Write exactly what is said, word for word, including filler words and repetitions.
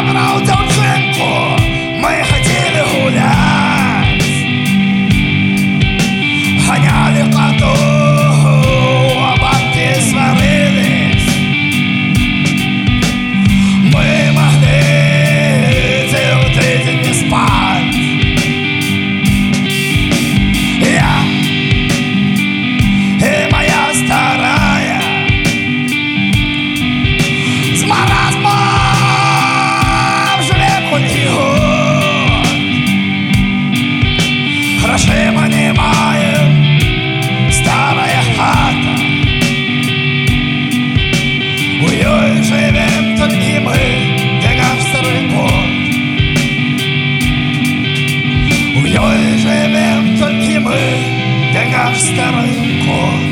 брал дівчинку, ми хотіли гулять, ганяли коту, а бабки сварились. Ми могли цілий тиждень не спать. Я и моя старая с маразмом живем у нее. Грошей мы не маем, старая хата. У нее живем только мы, де наш старый год. У нее живем только мы, де наш старый год.